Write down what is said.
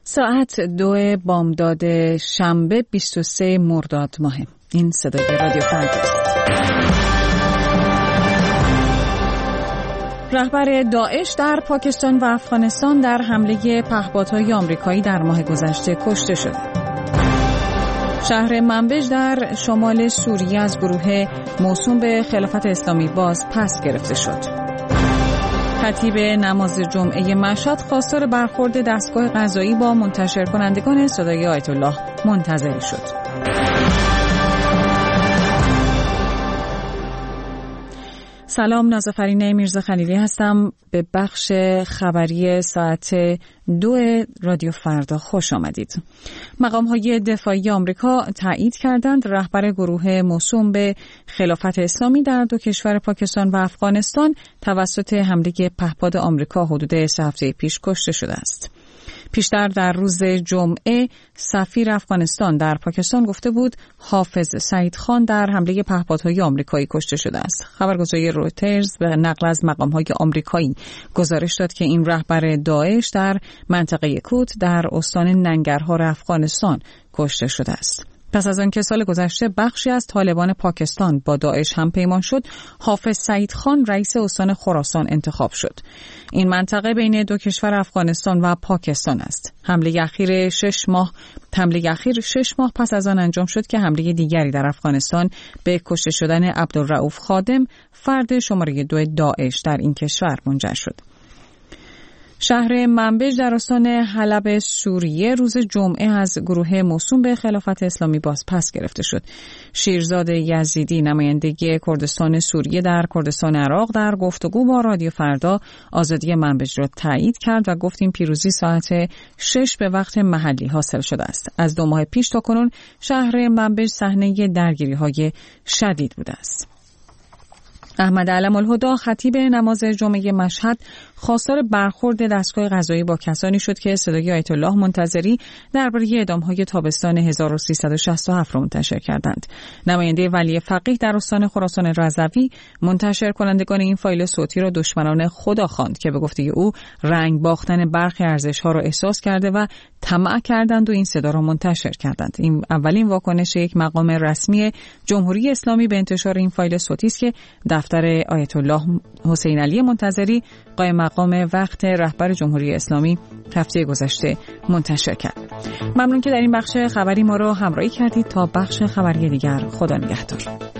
ساعت 2 بامداد شنبه 23 مرداد ماه. این صدای رادیو فردا است. رهبر داعش در پاکستان و افغانستان در حمله پهپادهای آمریکایی در ماه گذشته کشته شد. شهر منبج در شمال سوریه از گروه موسوم به خلافت اسلامی باز پس گرفته شد. خطیب نماز جمعه مشهد خواستار برخورد دستگاه قضایی با منتشر کنندگان صدای آیت الله منتظری شد. سلام، نازافرین میرزا خلیلی هستم. به بخش خبری ساعت 2 رادیو فردا خوش آمدید. مقام‌های دفاعی آمریکا تایید کردند رهبر گروه موسوم به خلافت اسلامی در دو کشور پاکستان و افغانستان توسط حمله پهپاد آمریکا حدود 3 هفته پیش کشته شده است. پیشتر در روز جمعه سفیر افغانستان در پاکستان گفته بود حافظ سعید خان در حمله پهپادهای آمریکایی کشته شده است. خبرگزاری رویترز به نقل از مقام‌های آمریکایی گزارش داد که این رهبر داعش در منطقه کوت در استان ننگرهار افغانستان کشته شده است. پس از آنکه سال گذشته بخشی از طالبان پاکستان با داعش هم پیمان شد، حافظ سعید خان رئیس استان خراسان انتخاب شد. این منطقه بین دو کشور افغانستان و پاکستان است. حمله اخیر 6 ماه پس از آن انجام شد که حمله دیگری در افغانستان به کشته شدن عبدالرؤوف خادم، فرد شماره 2 داعش در این کشور منجر شد. شهر منبج در استان حلب سوریه روز جمعه از گروه موسوم به خلافت اسلامی باز پس گرفته شد. شیرزاد یزیدی، نماینده کردستان سوریه در کردستان عراق، در گفتگو با رادیو فردا آزادی منبج را تایید کرد و گفت این پیروزی ساعت 6 به وقت محلی حاصل شده است. از 2 ماه پیش تا کنون شهر منبج صحنه درگیری‌های شدید بوده است. احمد علم الهدا، خطیب نماز جمعه مشهد، خواستار برخورد دستگاه قضایی با کسانی شد که صدای آیت الله منتظری درباره اعدام‌های تابستان 1367 را منتشر کردند. نماینده ولی فقیه در استان خراسان رضوی منتشر کنندگان این فایل صوتی را دشمنان خدا خواند که به گفته او رنگ باختن برخی ارزش‌ها را احساس کرده و طمع کردند و این صدا را منتشر کردند. این اولین واکنش یک مقام رسمی جمهوری اسلامی به انتشار این فایل صوتی است که دفتر آیت الله حسین علی منتظری قائم مقام وقت رهبر جمهوری اسلامی هفته گذشته منتشر کرد. ممنون که در این بخش خبری ما را همراهی کردید. تا بخش خبری دیگر، خدا نگهدار.